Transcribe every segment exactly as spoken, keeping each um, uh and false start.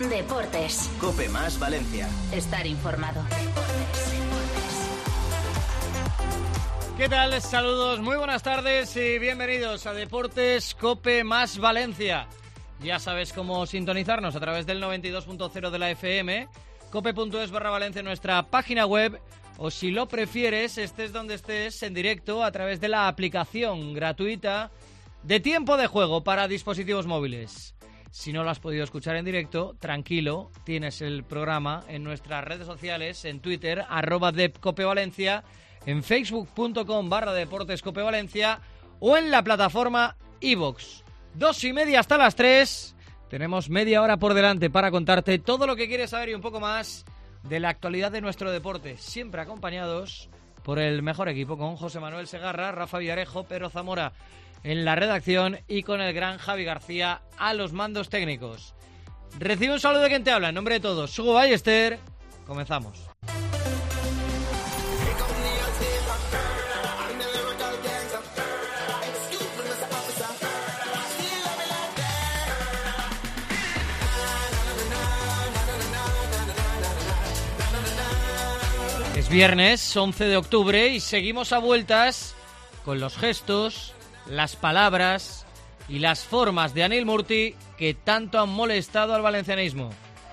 Deportes. COPE más Valencia. Estar informado. ¿Qué tal? Saludos, muy buenas tardes y bienvenidos a Deportes COPE más Valencia. Ya sabes cómo sintonizarnos a través del noventa y dos punto cero de la F M, cope.es barra Valencia, nuestra página web, o si lo prefieres, estés donde estés, en directo a través de la aplicación gratuita de Tiempo de Juego para dispositivos móviles. Si no lo has podido escuchar en directo, tranquilo, tienes el programa en nuestras redes sociales, en Twitter, arroba depcopevalencia, en facebook.com barra deportescopevalencia o en la plataforma iVoox. Dos y media hasta las tres. Tenemos media hora por delante para contarte todo lo que quieres saber y un poco más de la actualidad de nuestro deporte. Siempre acompañados por el mejor equipo, con José Manuel Segarra, Rafa Villarejo, Pedro Zamora en la redacción y con el gran Javi García a los mandos técnicos. Recibe un saludo de quien te habla, en nombre de todos, Hugo Ballester. Comenzamos. Es viernes once de octubre y seguimos a vueltas con los gestos, las palabras y las formas de Anil Murti que tanto han molestado al valencianismo.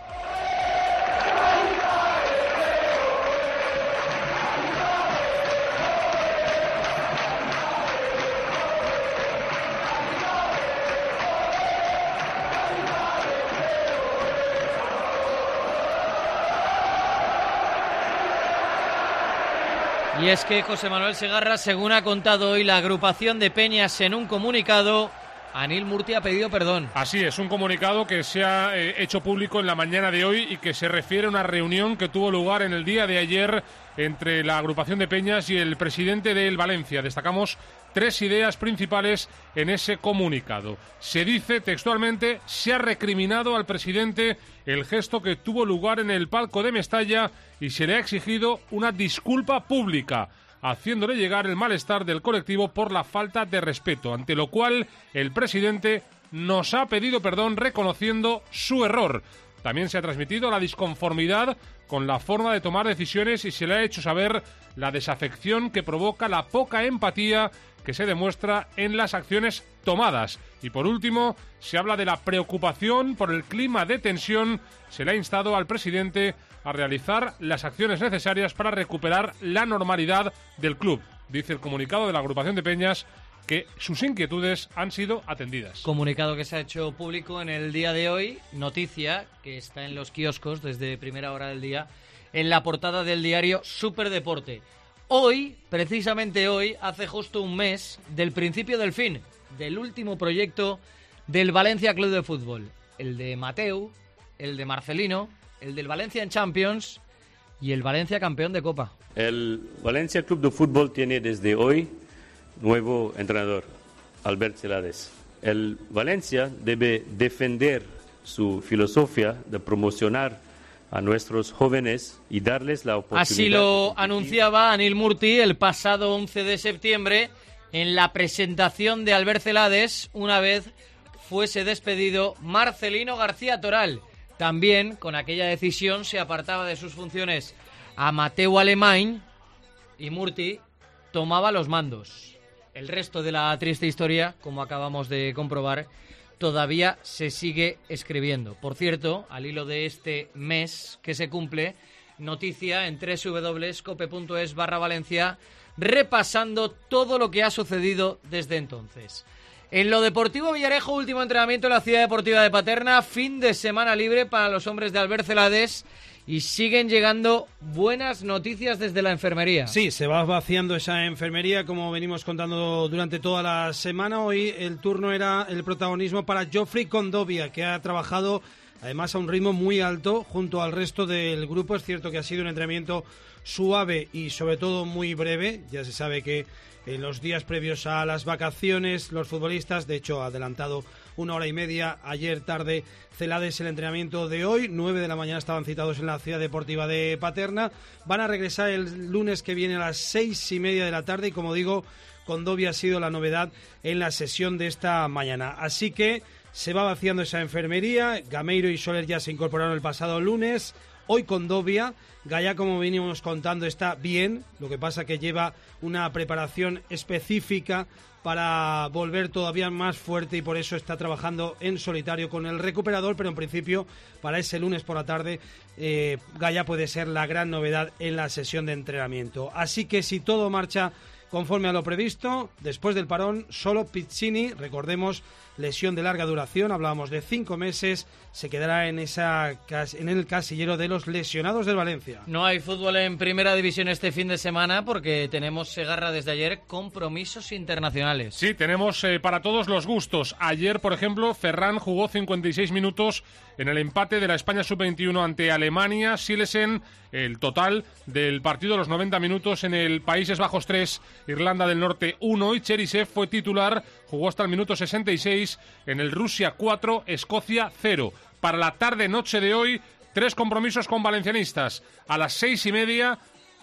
Y es que José Manuel Segarra, según ha contado hoy la agrupación de peñas en un comunicado, Anil Murti ha pedido perdón. Así es, un comunicado que se ha eh, hecho público en la mañana de hoy y que se refiere a una reunión que tuvo lugar en el día de ayer entre la agrupación de peñas y el presidente del Valencia. Destacamos tres ideas principales en ese comunicado. Se dice textualmente: se ha recriminado al presidente el gesto que tuvo lugar en el palco de Mestalla y se le ha exigido una disculpa pública, haciéndole llegar el malestar del colectivo por la falta de respeto, ante lo cual el presidente nos ha pedido perdón reconociendo su error. También se ha transmitido la disconformidad con la forma de tomar decisiones y se le ha hecho saber la desafección que provoca la poca empatía que se demuestra en las acciones tomadas. Y por último, se habla de la preocupación por el clima de tensión. Se le ha instado al presidente a realizar las acciones necesarias para recuperar la normalidad del club. Dice el comunicado de la agrupación de peñas que sus inquietudes han sido atendidas. Comunicado que se ha hecho público en el día de hoy, noticia que está en los kioscos desde primera hora del día, en la portada del diario Superdeporte. Hoy, precisamente hoy, hace justo un mes del principio del fin, del último proyecto del Valencia Club de Fútbol. El de Mateu, el de Marcelino, el del Valencia en Champions y el Valencia campeón de Copa. El Valencia Club de Fútbol tiene desde hoy nuevo entrenador, Albert Celades. El Valencia debe defender su filosofía de promocionar a nuestros jóvenes y darles la oportunidad. Así lo anunciaba Anil Murti el pasado once de septiembre en la presentación de Albert Celades, una vez fuese despedido Marcelino García Toral. También con aquella decisión se apartaba de sus funciones a Mateu Alemany y Murti tomaba los mandos. El resto de la triste historia, como acabamos de comprobar, todavía se sigue escribiendo. Por cierto, al hilo de este mes que se cumple, noticia en www.cope.es barra Valencia, repasando todo lo que ha sucedido desde entonces. En lo deportivo, Villarejo, último entrenamiento en la Ciudad Deportiva de Paterna, fin de semana libre para los hombres de Albert Celades. Y siguen llegando buenas noticias desde la enfermería. Sí, se va vaciando esa enfermería, como venimos contando durante toda la semana. Hoy el turno era el protagonismo para Geoffrey Condovia, que ha trabajado además a un ritmo muy alto junto al resto del grupo. Es cierto que ha sido un entrenamiento suave y sobre todo muy breve. Ya se sabe que en los días previos a las vacaciones los futbolistas, de hecho ha adelantado una hora y media ayer tarde Celades el entrenamiento de hoy, nueve de la mañana estaban citados en la Ciudad Deportiva de Paterna, van a regresar el lunes que viene a las seis y media de la tarde y como digo, Condovia ha sido la novedad en la sesión de esta mañana, así que se va vaciando esa enfermería. Gameiro y Soler ya se incorporaron el pasado lunes. Hoy Condovia, Gaya, como venimos contando, está bien, lo que pasa que lleva una preparación específica para volver todavía más fuerte y por eso está trabajando en solitario con el recuperador, pero en principio para ese lunes por la tarde eh, Gaya puede ser la gran novedad en la sesión de entrenamiento. Así que si todo marcha conforme a lo previsto, después del parón, solo Piccini, recordemos, lesión de larga duración, hablábamos de cinco meses, se quedará en esa en el casillero de los lesionados del Valencia. No hay fútbol en primera división este fin de semana porque tenemos, Segarra, desde ayer compromisos internacionales. Sí, tenemos eh, para todos los gustos. Ayer, por ejemplo, Ferran jugó cincuenta y seis minutos en el empate de la España sub veintiuno ante Alemania. Silesen, el total del partido, los noventa minutos en el Países Bajos tres, Irlanda del Norte uno, y Cherisev fue titular, jugó hasta el minuto sesenta y seis en el Rusia cuatro, Escocia cero. Para la tarde-noche de hoy, tres compromisos con valencianistas. A las seis y media,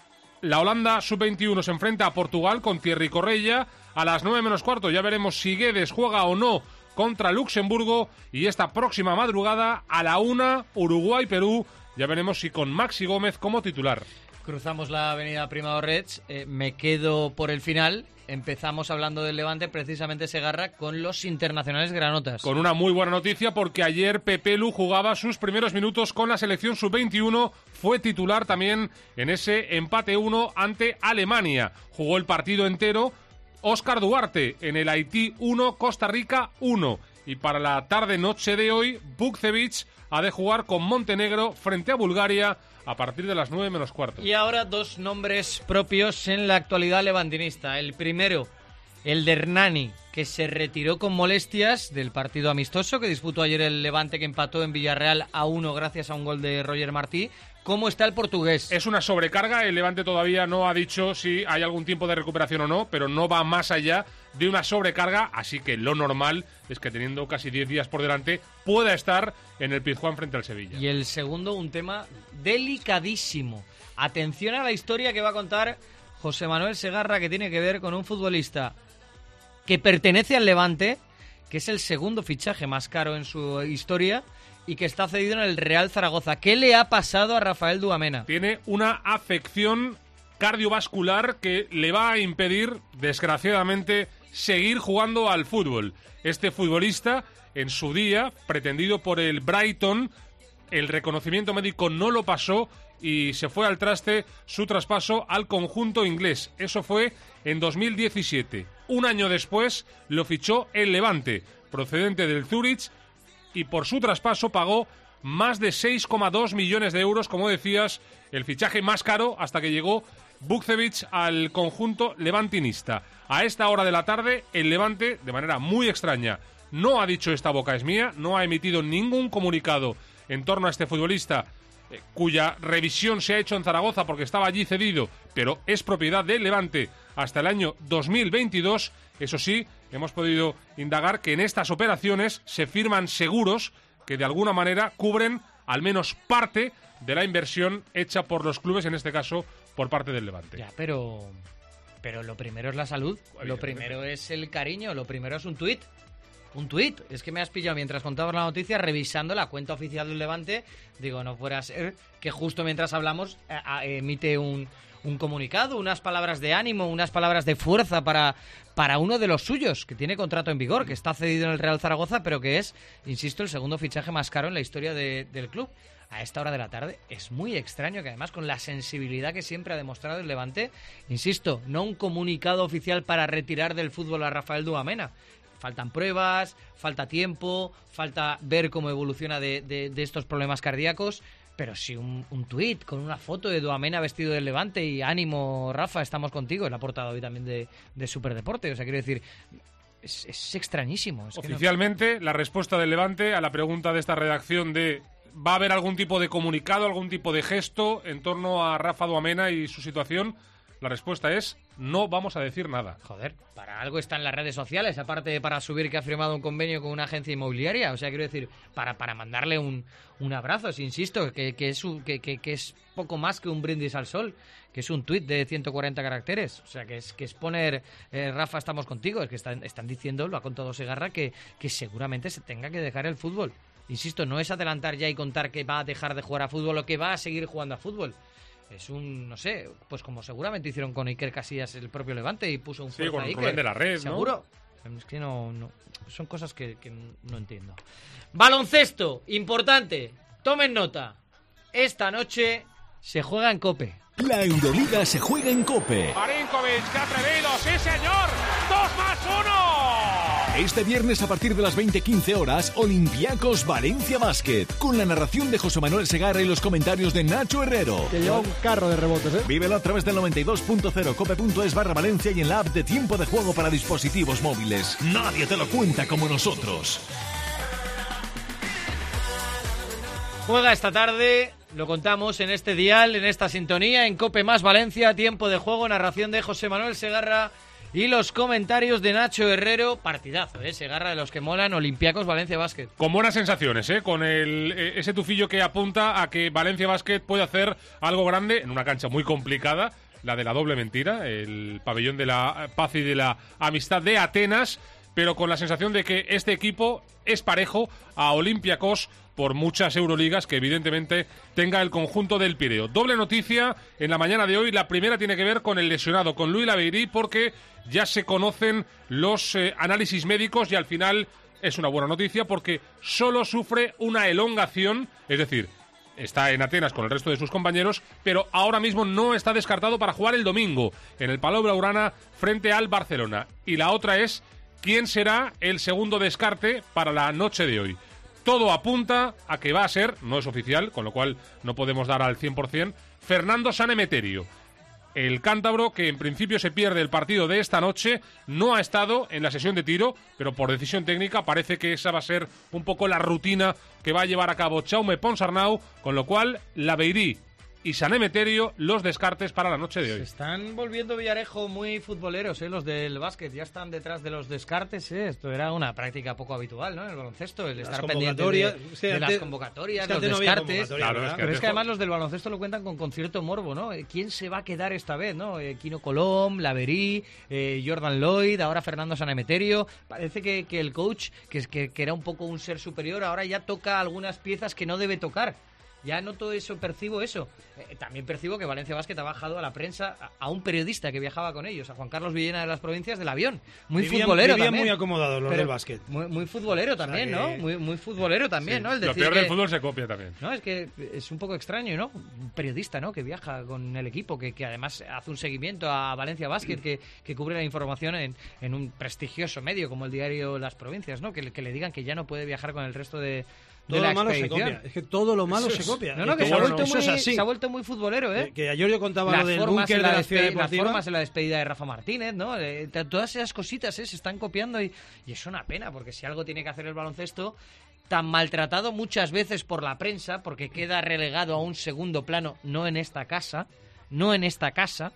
la Holanda sub veintiuno se enfrenta a Portugal con Thierry Correia. A las nueve menos cuarto ya veremos si Guedes juega o no contra Luxemburgo. Y esta próxima madrugada, a la una, Uruguay-Perú. Ya veremos si con Maxi Gómez como titular. Cruzamos la avenida Primado Reds, eh, me quedo por el final. Empezamos hablando del Levante, precisamente, Segarra, con los internacionales granotas. Con una muy buena noticia, porque ayer Pepelu jugaba sus primeros minutos con la selección sub veintiuno, fue titular también en ese empate uno ante Alemania. Jugó el partido entero Óscar Duarte en el Haití uno, Costa Rica uno. Y para la tarde-noche de hoy, Bukcevic ha de jugar con Montenegro frente a Bulgaria a partir de las nueve menos cuarto. Y ahora dos nombres propios en la actualidad levantinista. El primero, el de Hernani, que se retiró con molestias del partido amistoso que disputó ayer el Levante, que empató en Villarreal a uno gracias a un gol de Roger Martí. ¿Cómo está el portugués? Es una sobrecarga, el Levante todavía no ha dicho si hay algún tiempo de recuperación o no, pero no va más allá de una sobrecarga, así que lo normal es que teniendo casi diez días por delante pueda estar en el Pizjuán frente al Sevilla. Y el segundo, un tema delicadísimo. Atención a la historia que va a contar José Manuel Segarra, que tiene que ver con un futbolista que pertenece al Levante, que es el segundo fichaje más caro en su historia y que está cedido en el Real Zaragoza. ¿Qué le ha pasado a Rafael Duamena? Tiene una afección cardiovascular que le va a impedir, desgraciadamente, seguir jugando al fútbol. Este futbolista, en su día, pretendido por el Brighton, el reconocimiento médico no lo pasó y se fue al traste su traspaso al conjunto inglés. Eso fue en dos mil diecisiete. Un año después lo fichó el Levante, procedente del Zurich, y por su traspaso pagó más de seis coma dos millones de euros, como decías, el fichaje más caro hasta que llegó Bukcevic al conjunto levantinista. A esta hora de la tarde, el Levante, de manera muy extraña, no ha dicho esta boca es mía, no ha emitido ningún comunicado en torno a este futbolista, eh, cuya revisión se ha hecho en Zaragoza porque estaba allí cedido, pero es propiedad del Levante hasta el año dos mil veintidós. Eso sí, hemos podido indagar que en estas operaciones se firman seguros que de alguna manera cubren al menos parte de la inversión hecha por los clubes, en este caso por parte del Levante. Ya, pero, pero lo primero es la salud, lo primero es el cariño, lo primero es un tuit. Un tuit, es que me has pillado mientras contabas la noticia revisando la cuenta oficial del Levante. Digo, no fuera a ser que justo mientras hablamos a, a, emite un, un comunicado, unas palabras de ánimo, unas palabras de fuerza para, para uno de los suyos, que tiene contrato en vigor, que está cedido en el Real Zaragoza, pero que es, insisto, el segundo fichaje más caro en la historia de, del club. A esta hora de la tarde es muy extraño que además con la sensibilidad que siempre ha demostrado el Levante, insisto, no un comunicado oficial para retirar del fútbol a Rafael Duamena. Faltan pruebas, falta tiempo, falta ver cómo evoluciona de, de, de estos problemas cardíacos, pero sí un, un tuit con una foto de Duamena vestido del Levante y ánimo, Rafa, estamos contigo, en la portada hoy también de, de Superdeporte. O sea, quiero decir, es, es extrañísimo. Es Oficialmente, que no... la respuesta del Levante a la pregunta de esta redacción de ¿va a haber algún tipo de comunicado, algún tipo de gesto en torno a Rafa Duamena y su situación? La respuesta es: no vamos a decir nada. Joder, para algo están las redes sociales, aparte de para subir que ha firmado un convenio con una agencia inmobiliaria. O sea, quiero decir, para, para mandarle un, un abrazo, si insisto, que, que, es un, que, que, que es poco más que un brindis al sol, que es un tuit de ciento cuarenta caracteres. O sea, que es, que es poner, eh, Rafa, estamos contigo. Es que están, están diciendo, lo ha contado Segarra, que, que seguramente se tenga que dejar el fútbol. Insisto, no es adelantar ya y contar que va a dejar de jugar a fútbol o que va a seguir jugando a fútbol. Es un, no sé, pues como seguramente hicieron con Iker Casillas el propio Levante y puso un sí, con a Iker. Rubén de la Red, ¿seguro? ¿No? Es que no, no, son cosas que, que no entiendo. Baloncesto, importante, tomen nota. Esta noche se juega en COPE. La Euroliga se juega en COPE. Marinkovic, qué atrevido, sí señor, dos más uno. Este viernes a partir de las veinte quince horas, Olympiacos Valencia Basket, con la narración de José Manuel Segarra y los comentarios de Nacho Herrero. Que lleva un carro de rebotes, ¿eh? Vívelo a través del noventa y dos punto cero cope punto es barra Valencia y en la app de Tiempo de Juego para dispositivos móviles. Nadie te lo cuenta como nosotros. Juega esta tarde, lo contamos en este dial, en esta sintonía, en COPE más Valencia, Tiempo de Juego, narración de José Manuel Segarra y los comentarios de Nacho Herrero. Partidazo, ¿eh? Segarra, de los que molan, Olympiacos Valencia Basket. Con buenas sensaciones, ¿eh? Con el, ese tufillo que apunta a que Valencia Basket puede hacer algo grande en una cancha muy complicada, la de la doble mentira, el pabellón de la paz y de la amistad de Atenas, pero con la sensación de que este equipo es parejo a Olympiacos por muchas Euroligas que evidentemente tenga el conjunto del Pireo. Doble noticia en la mañana de hoy. La primera tiene que ver con el lesionado, con Louis Labeyrie, porque ya se conocen los eh, análisis médicos y al final es una buena noticia porque solo sufre una elongación, es decir, está en Atenas con el resto de sus compañeros, pero ahora mismo no está descartado para jugar el domingo en el Palau Blaugrana frente al Barcelona. Y la otra es quién será el segundo descarte para la noche de hoy. Todo apunta a que va a ser, no es oficial, con lo cual no podemos dar al cien por cien, Fernando Sanemeterio. El cántabro, que en principio se pierde el partido de esta noche, no ha estado en la sesión de tiro, pero por decisión técnica parece que esa va a ser un poco la rutina que va a llevar a cabo Jaume Ponsarnau, con lo cual Labeyrie y Sanemeterio los descartes para la noche de hoy. Se están volviendo Villarejo muy futboleros, ¿eh? Los del básquet ya están detrás de los descartes, ¿eh? Esto era una práctica poco habitual, ¿no? En el baloncesto, el las estar pendiente de, sí, de antes, las convocatorias, es que los descartes. No claro, es que pero es que además los del baloncesto lo cuentan con, con cierto morbo, ¿no? ¿Quién se va a quedar esta vez, no? Eh, Kino Colom, Labeyrie, eh, Jordan Lloyd, ahora Fernando Sanemeterio. Parece que, que el coach, que, que, que era un poco un ser superior, ahora ya toca algunas piezas que no debe tocar. Ya noto eso, percibo eso. Eh, también percibo que Valencia Basket ha bajado a la prensa a, a un periodista que viajaba con ellos, a Juan Carlos Villena de las Provincias, del avión. Muy vivían, futbolero vivían también. muy acomodados los Pero del básquet. Muy, muy futbolero también, o sea que... ¿no? Muy, muy futbolero también, sí, ¿no? El lo decir peor que... del fútbol se copia también. No, es que es un poco extraño, ¿no? Un periodista, ¿no? Que viaja con el equipo, que, que además hace un seguimiento a Valencia Basket, que, que cubre la información en, en un prestigioso medio como el diario Las Provincias, ¿no? Que, que le digan que ya no puede viajar con el resto de... Todo lo malo se copia. Es que todo lo malo eso se copia. No, no, que, que se, ha vuelto muy, se ha vuelto muy futbolero, ¿eh? Que, que ayer yo contaba las lo del búnker de la ciudad deportiva. Las formas en la despedida de Rafa Martínez, ¿no? Eh, todas esas cositas, ¿eh? Se están copiando y, y es una pena, porque si algo tiene que hacer el baloncesto, tan maltratado muchas veces por la prensa, porque queda relegado a un segundo plano, no en esta casa, no en esta casa,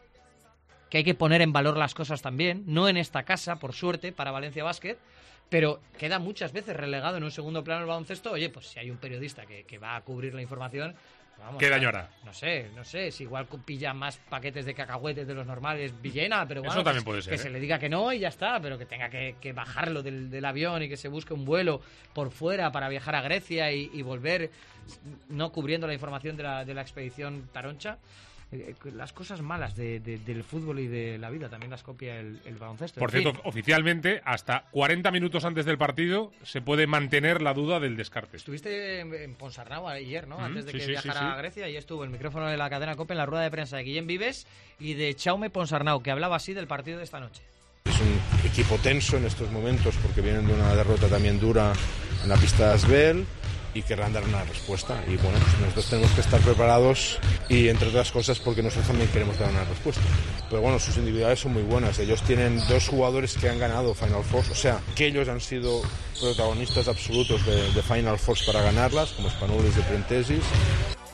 que hay que poner en valor las cosas también, no en esta casa, por suerte, para Valencia Basket, pero queda muchas veces relegado en un segundo plano el baloncesto. Oye, pues si hay un periodista que, que va a cubrir la información, vamos, ¿qué daño hará? No sé, no sé, si igual pilla más paquetes de cacahuetes de los normales Villena, pero bueno, eso también pues, puede ser, que ¿eh? se le diga que no y ya está, pero que tenga que, que bajarlo del, del avión y que se busque un vuelo por fuera para viajar a Grecia y, y volver no cubriendo la información de la, de la expedición Taroncha. Las cosas malas de, de, del fútbol y de la vida también las copia el, el baloncesto. Por en cierto, fin. Oficialmente, hasta cuarenta minutos antes del partido se puede mantener la duda del descarte. Estuviste en, en Ponsarnau ayer, ¿no? Mm, antes de sí, que sí, viajara sí, sí. a Grecia, y estuvo el micrófono de la cadena COPE en la rueda de prensa de Guillem Vives y de Jaume Ponsarnau, que hablaba así del partido de esta noche. Es un equipo tenso en estos momentos porque vienen de una derrota también dura en la pista de Asbel y querrán dar una respuesta, y bueno, pues nosotros tenemos que estar preparados, y entre otras cosas porque nosotros también queremos dar una respuesta. Pero bueno, sus individualidades son muy buenas. Ellos tienen dos jugadores que han ganado Final Four, o sea, que ellos han sido protagonistas absolutos de, de Final Four para ganarlas, como Spanulis de Prentesis.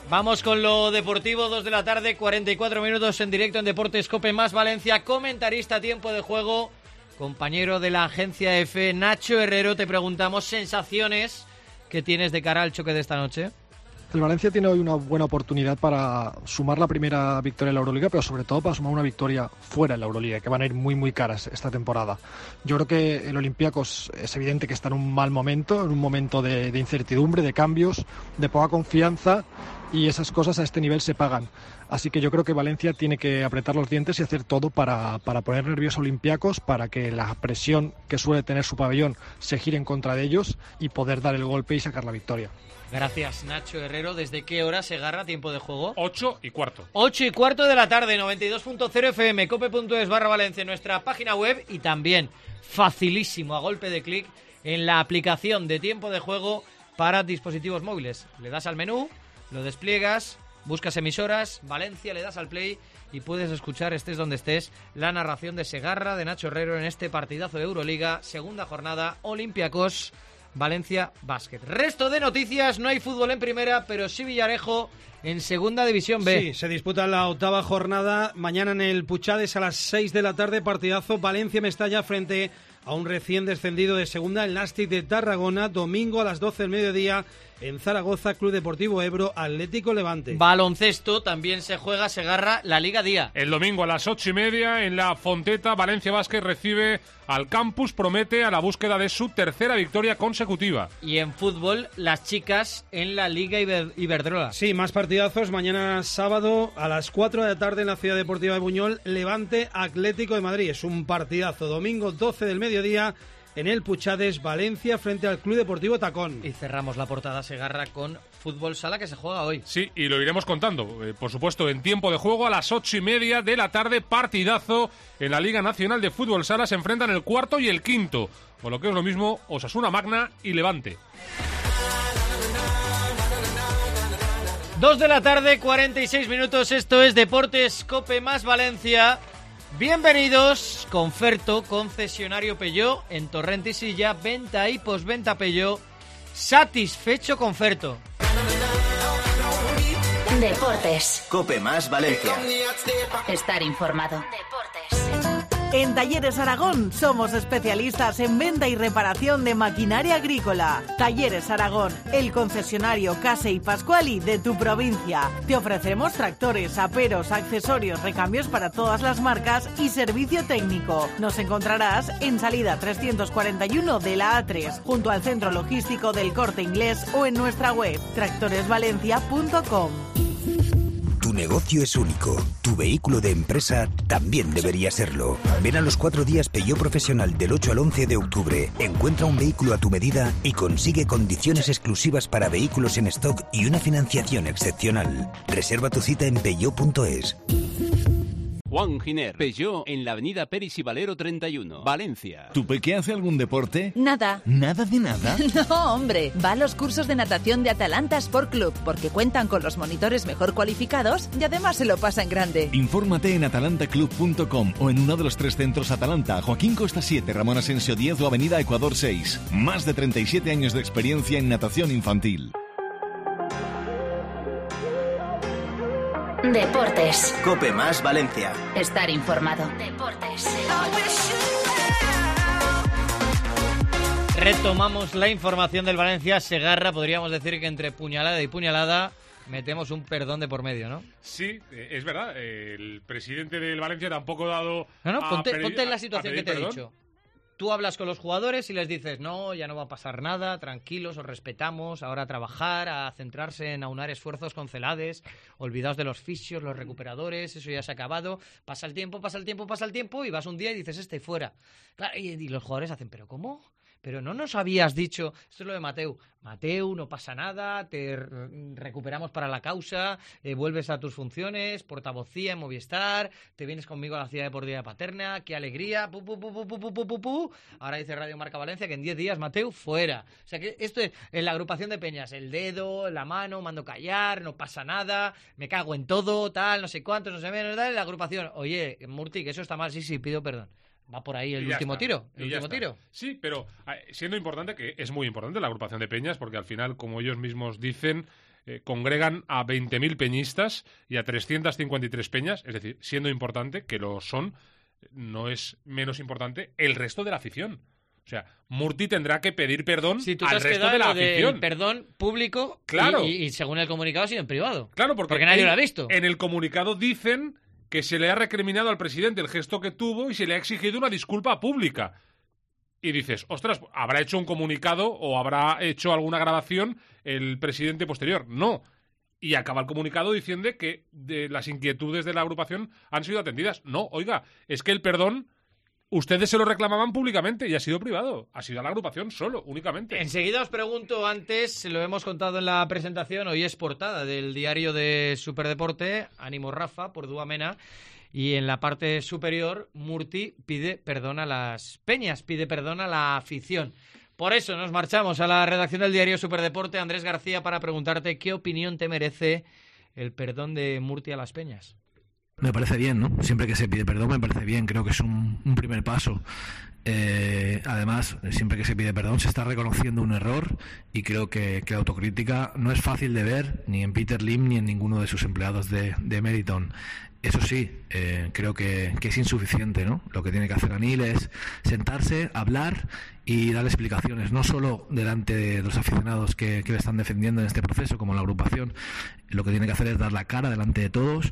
Vamos con lo deportivo, dos de la tarde, cuarenta y cuatro minutos en directo en Deportes Cope más Valencia. Comentarista, tiempo de juego, compañero de la agencia F, Nacho Herrero. Te preguntamos sensaciones que tienes de cara al choque de esta noche. El Valencia tiene hoy una buena oportunidad para sumar la primera victoria en la Euroliga, pero sobre todo para sumar una victoria fuera en la Euroliga, que van a ir muy muy caras esta temporada. Yo creo que el Olympiacos es evidente que está en un mal momento, en un momento de, de incertidumbre, de cambios, de poca confianza, y esas cosas a este nivel se pagan. Así que yo creo que Valencia tiene que apretar los dientes y hacer todo para, para poner nerviosos a Olympiacos, para que la presión que suele tener su pabellón se gire en contra de ellos y poder dar el golpe y sacar la victoria. Gracias, Nacho Herrero. ¿Desde qué hora se agarra tiempo de juego? Ocho y cuarto. Ocho y cuarto de la tarde, noventa y dos punto cero F M, cope punto es barra Valencia, nuestra página web, y también facilísimo, a golpe de clic, en la aplicación de tiempo de juego para dispositivos móviles. Le das al menú, lo despliegas, buscas emisoras, Valencia, le das al play y puedes escuchar, estés donde estés, la narración de Segarra, de Nacho Herrero en este partidazo de Euroliga, segunda jornada, Olympiacos Valencia Basket. Resto de noticias, no hay fútbol en primera, pero sí Villarejo en segunda división B. Sí, se disputa la octava jornada mañana en el Puchades a las seis de la tarde, partidazo Valencia-Mestalla frente a un recién descendido de segunda, el Nàstic de Tarragona, domingo a las doce del mediodía en Zaragoza, Club Deportivo Ebro, Atlético Levante. Baloncesto, también se juega, Segarra, la Liga Día. El domingo a las ocho y media en la Fonteta, Valencia Basket recibe al Campus, promete a la búsqueda de su tercera victoria consecutiva. Y en fútbol, las chicas en la Liga Iber- Iberdrola. Sí, más partidazos, mañana sábado a las cuatro de la tarde en la Ciudad Deportiva de Buñol, Levante Atlético de Madrid. Es un partidazo, domingo doce del mediodía en el Puchades, Valencia frente al Club Deportivo Tacón. Y cerramos la portada Segarra con fútbol sala que se juega hoy. Sí, y lo iremos contando, eh, por supuesto, en tiempo de juego a las ocho y media de la tarde, partidazo en la Liga Nacional de Fútbol Sala. Se enfrentan el cuarto y el quinto, o lo que es lo mismo, Osasuna Magna y Levante. Dos de la tarde, cuarenta y seis minutos, esto es Deportes Cope más Valencia. Bienvenidos, Conferto, concesionario Peugeot en Torrent y Silla, venta y posventa Peugeot. Satisfecho Conferto. Deportes. Cope más Valencia. Estar informado. Deportes. En Talleres Aragón somos especialistas en venta y reparación de maquinaria agrícola. Talleres Aragón, el concesionario Casey Pascuali de tu provincia. Te ofrecemos tractores, aperos, accesorios, recambios para todas las marcas y servicio técnico. Nos encontrarás en salida trescientos cuarenta y uno de la A tres, junto al centro logístico del Corte Inglés, o en nuestra web tractores valencia punto com. Tu negocio es único. Tu vehículo de empresa también debería serlo. Ven a los cuatro días Peugeot Profesional del ocho al once de octubre. Encuentra un vehículo a tu medida y consigue condiciones exclusivas para vehículos en stock y una financiación excepcional. Reserva tu cita en peugeot punto es. Juan Giner, Peugeot, en la avenida Peris y Valero treinta y uno, Valencia. ¿Tu peque hace algún deporte? Nada. ¿Nada de nada? No, hombre. Va a los cursos de natación de Atalanta Sport Club, porque cuentan con los monitores mejor cualificados y además se lo pasa en grande. Infórmate en atalanta club punto com o en uno de los tres centros Atalanta, Joaquín Costa siete, Ramón Asensio diez o Avenida Ecuador seis. Más de treinta y siete años de experiencia en natación infantil. Deportes. Cope más Valencia. Estar informado. Deportes. Retomamos la información del Valencia. Segarra, podríamos decir que entre puñalada y puñalada metemos un perdón de por medio, ¿no? Sí, eh, es verdad. Eh, el presidente del Valencia tampoco ha dado... No, no, ponte, pedir, ponte en la a, situación a que te perdón. he dicho. Tú hablas con los jugadores y les dices, no, ya no va a pasar nada, tranquilos, os respetamos, ahora a trabajar, a centrarse en aunar esfuerzos con Celades, olvidaos de los fisios, los recuperadores, eso ya se ha acabado. Pasa el tiempo, pasa el tiempo, pasa el tiempo y vas un día y dices, este fuera. Claro, y, y los jugadores hacen, ¿pero cómo? Pero no nos habías dicho, esto es lo de Mateu, Mateu, no pasa nada, te recuperamos para la causa, eh, vuelves a tus funciones, portavocía en Movistar, te vienes conmigo a la ciudad deportiva de Paterna, qué alegría, pu, pu, pu, pu, pu, pu, pu, pu. Ahora dice Radio Marca Valencia que en diez días Mateu fuera. O sea que esto es en la agrupación de peñas, el dedo, la mano, mando callar, no pasa nada, me cago en todo, tal, no sé cuántos, no sé menos, tal, la agrupación, oye, Murti, que eso está mal, sí, sí, pido perdón. Va por ahí el último está. tiro. El Y último tiro. Sí, pero siendo importante, que es muy importante la agrupación de peñas, porque al final, como ellos mismos dicen, eh, congregan a veinte mil peñistas y a trescientas cincuenta y tres peñas, es decir, siendo importante, que lo son, no es menos importante el resto de la afición. O sea, Murti tendrá que pedir perdón si tú al te has resto de la afición. Del perdón público, claro. y, y, y según el comunicado ha sido en privado. Claro, porque, porque nadie en, lo ha visto. En el comunicado dicen que se le ha recriminado al presidente el gesto que tuvo y se le ha exigido una disculpa pública. Y dices, ostras, ¿habrá hecho un comunicado o habrá hecho alguna grabación el presidente posterior? No. Y acaba el comunicado diciendo que de las inquietudes de la agrupación han sido atendidas. No, oiga, es que el perdón ustedes se lo reclamaban públicamente y ha sido privado. Ha sido a la agrupación solo, únicamente. Enseguida os pregunto, antes, lo hemos contado en la presentación, hoy es portada del diario de Superdeporte, Ánimo Rafa, por Duamena, y en la parte superior, Murti pide perdón a las peñas, pide perdón a la afición. Por eso nos marchamos a la redacción del diario Superdeporte, Andrés García, para preguntarte qué opinión te merece el perdón de Murti a las peñas. Me parece bien, ¿no? Siempre que se pide perdón me parece bien, creo que es un, un primer paso. Eh, además, siempre que se pide perdón se está reconociendo un error y creo que, que la autocrítica no es fácil de ver ni en Peter Lim ni en ninguno de sus empleados de, de Meriton. Eso sí, eh, creo que, que es insuficiente, ¿no? Lo que tiene que hacer Anil es sentarse, hablar y dar explicaciones, no solo delante de los aficionados que, que le están defendiendo en este proceso, como la agrupación. Lo que tiene que hacer es dar la cara delante de todos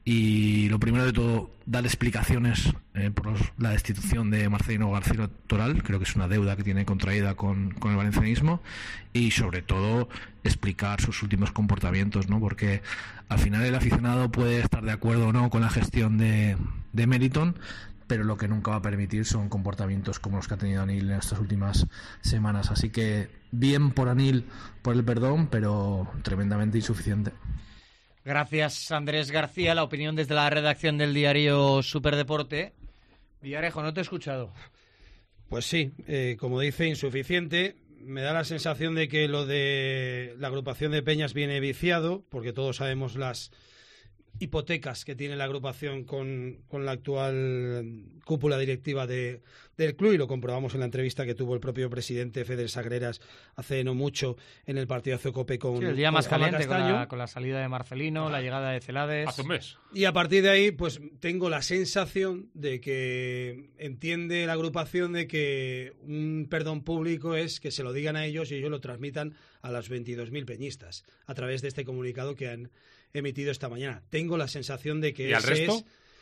y, lo primero de todo, dar explicaciones eh, por los, la destitución de Marcelino García Toral. Creo que es una deuda que tiene contraída con, con el valencianismo, y sobre todo explicar sus últimos comportamientos, ¿no? Porque al final el aficionado puede estar de acuerdo o no con la gestión de, de Meriton, pero lo que nunca va a permitir son comportamientos como los que ha tenido Anil en estas últimas semanas. Así que bien por Anil por el perdón, pero tremendamente insuficiente. Gracias, Andrés García. La opinión desde la redacción del diario Superdeporte. Villarejo, no te he escuchado. Pues sí, eh, como dice, insuficiente. Me da la sensación de que lo de la agrupación de peñas viene viciado, porque todos sabemos las hipotecas que tiene la agrupación con, con la actual cúpula directiva de, del club, y lo comprobamos en la entrevista que tuvo el propio presidente Feder Sagreras hace no mucho en el partidazo Cope con, sí, el día con más Juanma caliente, con Castaño. la, con la salida de Marcelino, la llegada de Celades. Hace un mes. Y a partir de ahí, pues tengo la sensación de que entiende la agrupación de que un perdón público es que se lo digan a ellos y ellos lo transmitan a las veintidós mil peñistas a través de este comunicado que han emitido esta mañana. Tengo la sensación de que ¿Y al ese resto? es...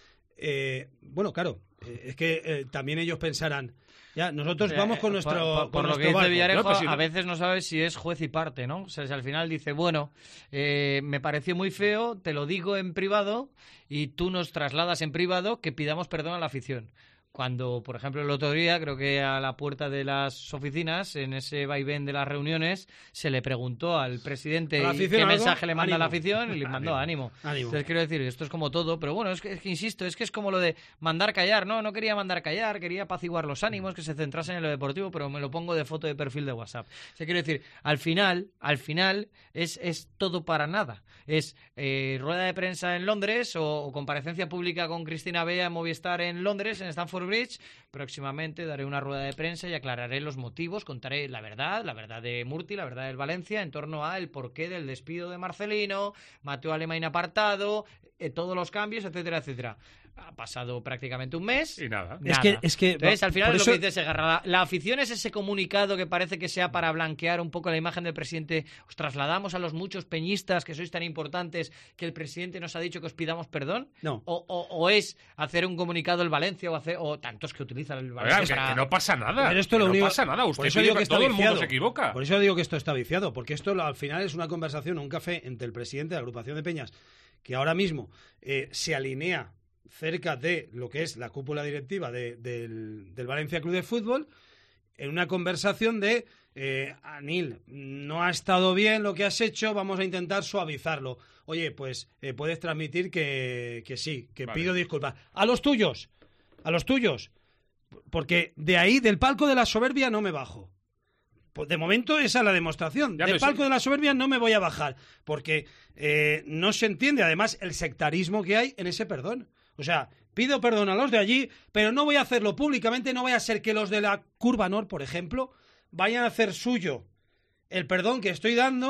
Eh, bueno, claro, eh, es que eh, también ellos pensarán, ya, nosotros Eh, vamos con nuestro Por, por- con por lo nuestro que dice barco. Villarejo, No, pues sí. a veces no sabes si es juez y parte, ¿no? O sea, si al final dice, bueno, eh, me pareció muy feo, te lo digo en privado y tú nos trasladas en privado que pidamos perdón a la afición. Cuando, por ejemplo, el otro día, creo que a la puerta de las oficinas, en ese vaivén de las reuniones, se le preguntó al presidente ¿A la qué afición algo? mensaje le manda a la Ánimo. afición y le mandó ánimo. Ánimo. Entonces, quiero decir, esto es como todo, pero bueno, es que, es que insisto, es que es como lo de mandar callar, ¿no? No quería mandar callar, quería apaciguar los ánimos, que se centrasen en lo deportivo, pero me lo pongo de foto de perfil de WhatsApp. O sea, quiero decir, al final, al final, es, es todo para nada. Es eh, rueda de prensa en Londres o, o comparecencia pública con Cristina Bea en Movistar en Londres, en Stamford Bridge. Próximamente daré una rueda de prensa y aclararé los motivos, contaré la verdad, la verdad de Murti, la verdad del Valencia, en torno a el porqué del despido de Marcelino, Mateo Alemán apartado, eh, todos los cambios, etcétera, etcétera. Ha pasado prácticamente un mes. Y nada. Es que- es que- Entonces, al final por es eso- lo que dice Segarra. La, la afición es ese comunicado que parece que sea para blanquear un poco la imagen del presidente. Os trasladamos a los muchos peñistas que sois tan importantes que el presidente nos ha dicho que os pidamos perdón. No. O, o- o es hacer un comunicado el Valencia o, hacer, o tantos que utilizan el Oiga, Valencia que, para... que no pasa nada. Pero esto que lo no único- pasa nada. por Usted eso pide digo que que está todo el mundo viciado. se equivoca. Por eso digo que esto está viciado, porque esto lo- al final es una conversación, un café entre el presidente de la agrupación de peñas, que ahora mismo eh, se alinea cerca de lo que es la cúpula directiva de- del, del Valencia Club de Fútbol, en una conversación de eh, Anil, no ha estado bien lo que has hecho, vamos a intentar suavizarlo. Oye, pues eh, puedes transmitir que, que sí, que Vale. pido disculpas. A los tuyos, a los tuyos, porque de ahí, del palco de la soberbia, no me bajo. Pues de momento esa es la demostración. Ya, Del pero palco sí. de la soberbia no me voy a bajar, porque eh, no se entiende además el sectarismo que hay en ese perdón. O sea, pido perdón a los de allí, pero no voy a hacerlo públicamente, no vaya a ser que los de la Curva Nord, por ejemplo, vayan a hacer suyo el perdón que estoy dando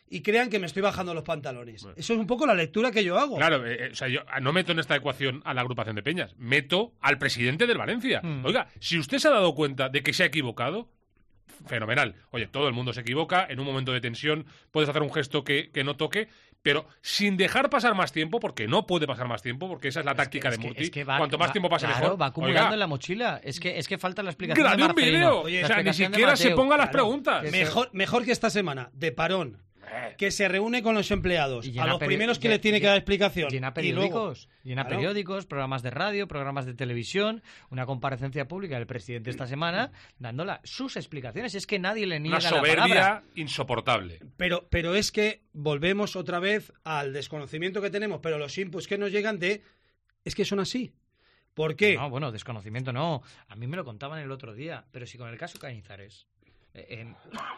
y crean que me estoy bajando los pantalones. Bueno. Eso es un poco la lectura que yo hago. Claro, eh, o sea, yo no meto en esta ecuación a la agrupación de Peñas, meto al presidente del Valencia. Mm. Oiga, si usted se ha dado cuenta de que se ha equivocado, fenomenal. Oye, todo el mundo se equivoca, en un momento de tensión puedes hacer un gesto que, que no toque, pero sin dejar pasar más tiempo, porque no puede pasar más tiempo, porque esa es la es táctica que, de Murti. Es que va, Cuanto más va, tiempo pase claro, mejor. va acumulando Oiga, en la mochila. Es que, es que falta la explicación ¡grave de Marcelino. un video! Oye, o sea, ni siquiera se ponga las claro, preguntas. Mejor, mejor que esta semana, de parón, que se reúne con los empleados, a los primeros que les tiene que dar explicación. Llena periódicos, luego, llena claro. periódicos, programas de radio, programas de televisión, una comparecencia pública del presidente esta semana, dándola sus explicaciones. Es que nadie le niega una la palabra. Una soberbia insoportable. Pero, pero es que volvemos otra vez al desconocimiento que tenemos, pero los inputs que nos llegan de... Es que son así. ¿Por qué? No, no, bueno, desconocimiento no. A mí me lo contaban el otro día, pero si con el caso Cañizares, eh, eh,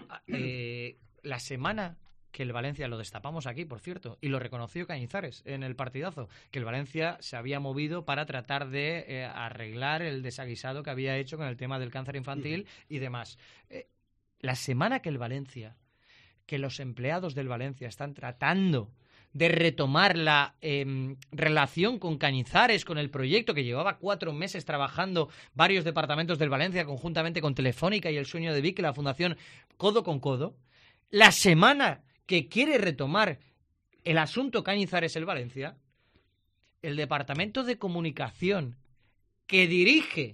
eh, la semana... que el Valencia, lo destapamos aquí, por cierto, y lo reconoció Cañizares en el partidazo, que el Valencia se había movido para tratar de eh, arreglar el desaguisado que había hecho con el tema del cáncer infantil uh-huh. y demás. Eh, la semana que el Valencia, que los empleados del Valencia están tratando de retomar la eh, relación con Cañizares, con el proyecto que llevaba cuatro meses trabajando varios departamentos del Valencia, conjuntamente con Telefónica y El Sueño de Vic, la Fundación Codo con Codo, la semana que quiere retomar el asunto Cañizares el Valencia, el departamento de comunicación que dirige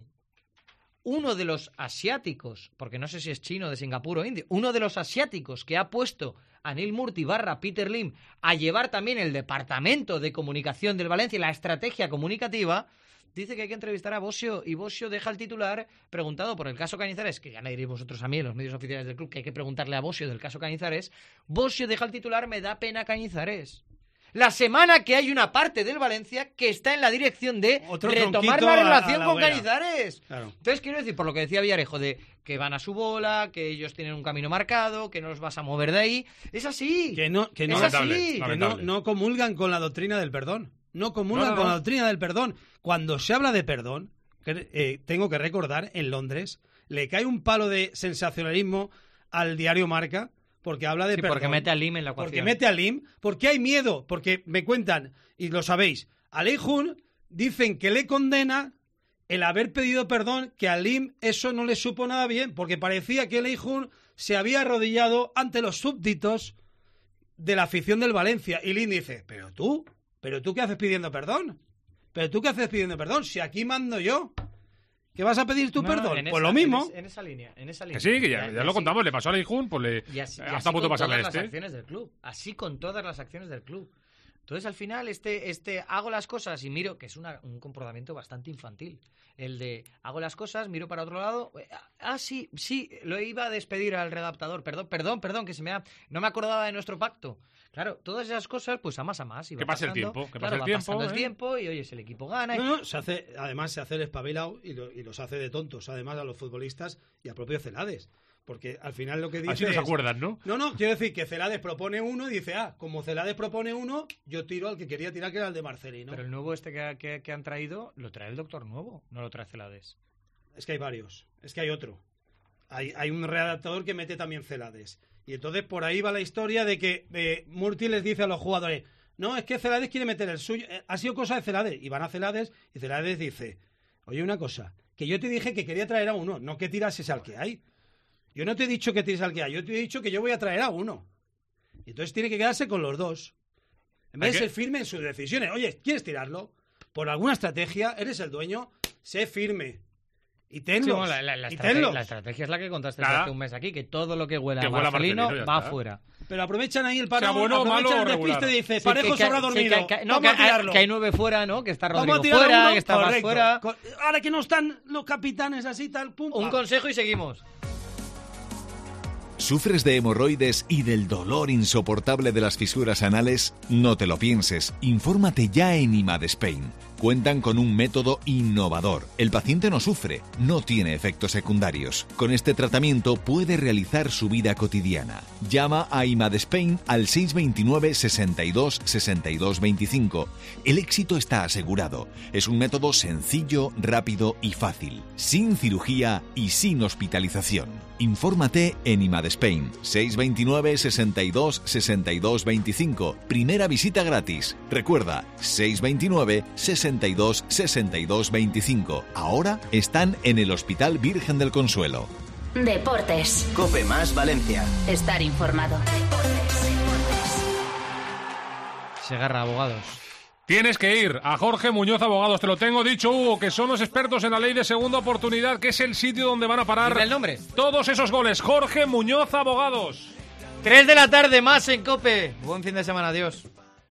uno de los asiáticos, porque no sé si es chino, de Singapur o indio, uno de los asiáticos que ha puesto a Neil Murti barra Peter Lim a llevar también el departamento de comunicación del Valencia, la estrategia comunicativa, dice que hay que entrevistar a Bosio, y Bosio deja el titular preguntado por el caso Cañizares, que ya me diréis vosotros a mí en los medios oficiales del club que hay que preguntarle a Bosio del caso Cañizares. Bosio deja el titular, me da pena Cañizares. La semana que hay una parte del Valencia que está en la dirección de Otro retomar la relación a, a la con vera. Cañizares. Claro. Entonces quiero decir, por lo que decía Villarejo, de que van a su bola, que ellos tienen un camino marcado, que no los vas a mover de ahí. Es así. Que no, que no, es lamentable, así. Lamentable. Que no, no comulgan con la doctrina del perdón. No comulgan no, no, no. con la doctrina del perdón. Cuando se habla de perdón, que, eh, tengo que recordar, en Londres, le cae un palo de sensacionalismo al diario Marca, porque habla de sí, perdón. Porque mete a Lim en la ecuación. Porque mete a Lim, porque hay miedo, porque me cuentan, y lo sabéis, a Lei Jun dicen que le condena el haber pedido perdón, que a Lim eso no le supo nada bien, porque parecía que Lei Jun se había arrodillado ante los súbditos de la afición del Valencia. Y Lim dice, pero tú... ¿Pero tú qué haces pidiendo perdón? ¿Pero tú qué haces pidiendo perdón? Si aquí mando yo. ¿Qué vas a pedir tu no, perdón? Pues esa, lo mismo. En, es, en esa línea, en esa línea. Que sí, que ya, ya, ya lo contamos, le pasó a Leijun, pues le... Y así, y hasta así a punto de pasarle con todas este. las acciones del club. Así con todas las acciones del club. Entonces, al final, este, este hago las cosas y miro, que es una, un comportamiento bastante infantil. El de hago las cosas, miro para otro lado. Ah, sí, sí, lo iba a despedir al redactador. Perdón, perdón, perdón, que se me ha... No me acordaba de nuestro pacto. Claro, todas esas cosas, pues a más a más. Y que pase el tiempo, que pase claro, el tiempo. Va ¿eh? el tiempo y, oye, si el equipo gana... Y... No, no, se hace, además se hace el espabilado y, lo, y los hace de tontos, además a los futbolistas y al propio Celades. Porque al final lo que dice Así nos es, acuerdan, ¿no? No, no, quiero decir que Celades propone uno y dice, ah, como Celades propone uno, yo tiro al que quería tirar, que era el de Marcelino. Pero el nuevo este que, que, que han traído, lo trae el doctor nuevo, no lo trae Celades. Es que hay varios, es que hay otro. Hay, hay un redactador que mete también Celades. Y entonces por ahí va la historia de que eh, Murti les dice a los jugadores, no, es que Celades quiere meter el suyo, eh, ha sido cosa de Celades. Y van a Celades y Celades dice, oye, una cosa, que yo te dije que quería traer a uno, no que tirases al que hay. Yo no te he dicho que tires al que hay, yo te he dicho que yo voy a traer a uno. Y entonces tiene que quedarse con los dos. En vez de ser firme en sus decisiones. Oye, ¿quieres tirarlo? Por alguna estrategia, eres el dueño, sé firme. Y tenlos. Sí, bueno, la, la, la, y estrategia, tenlos. la estrategia es la que contaste Nada. hace un mes aquí, que todo lo que huela que a Marcelino, Marcelino va está. afuera. Pero aprovechan ahí el parón, o sea, bueno, aprovechan malo, el despiste y dice, sí, Parejo se habrá dormido, sí, que, que, no, vamos que, a tirarlo. Que hay nueve fuera, ¿no? Que está Rodrigo vamos a fuera, uno, que está más fuera. Ahora que no están los capitanes así, tal, pum. Un pam. consejo y seguimos. ¿Sufres de hemorroides y del dolor insoportable de las fisuras anales? No te lo pienses. Infórmate ya en IMAD Spain. Cuentan con un método innovador. El paciente no sufre, no tiene efectos secundarios. Con este tratamiento puede realizar su vida cotidiana. Llama a Imadespain al seis dos nueve, sesenta y dos, sesenta y dos veinticinco. El éxito está asegurado. Es un método sencillo, rápido y fácil, sin cirugía y sin hospitalización. Infórmate en Imadespain, seis dos nueve, sesenta y dos, sesenta y dos veinticinco. Primera visita gratis. Recuerda, seis dos nueve, sesenta y dos, sesenta y dos veinticinco. Ahora están en el Hospital Virgen del Consuelo. Deportes. Cope Más Valencia. Estar informado. Segarra, abogados. Tienes que ir a Jorge Muñoz Abogados, te lo tengo dicho, Hugo, que son los expertos en la ley de segunda oportunidad, que es el sitio donde van a parar Dime el nombre. Todos esos goles. Jorge Muñoz Abogados. Tres de la tarde, más en COPE. Buen fin de semana, adiós.